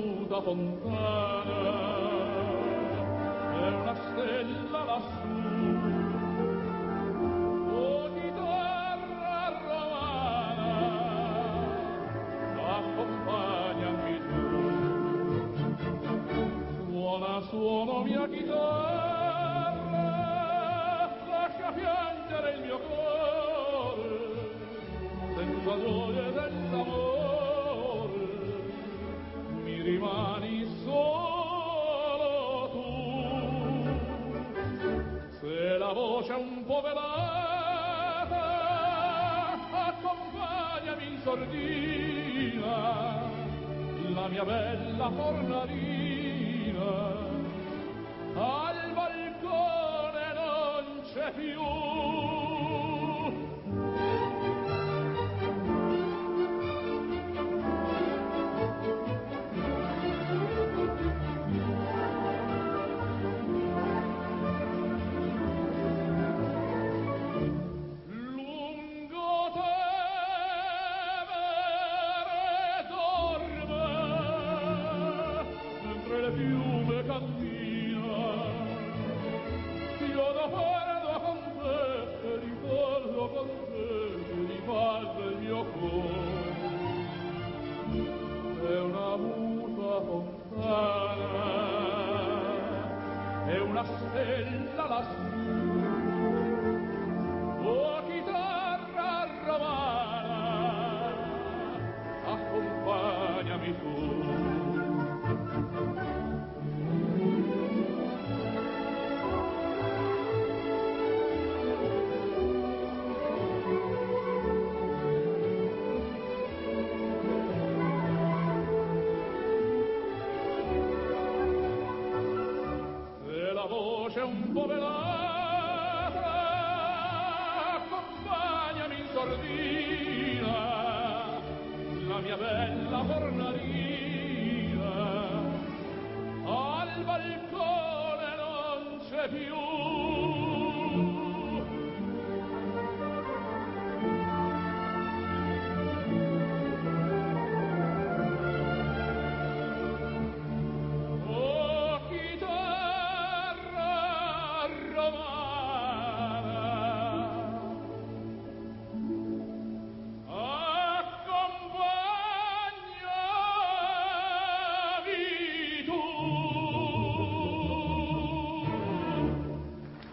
muta fontana, è una stella lassù. Oh, chitarra romana, accompagnami tu. Suona, suona mia chitarra, lascia piangere il mio cuore, senza gioia e senza amore, mi rimani solo tu. Se la voce è un po' velata, accompagnami in sordina, la mia bella fornalina, al balcone non c'è più. Le fiume cammina, io da parlo con te, e ricordo con te, che rifalda il mio cuore. È una muta fontana, è una stella lassù. Oh, chitarra romana, accompagnami tu. La voce un po' velata, accompagnami in sordina, la mia bella fornalina, al balcone non c'è più.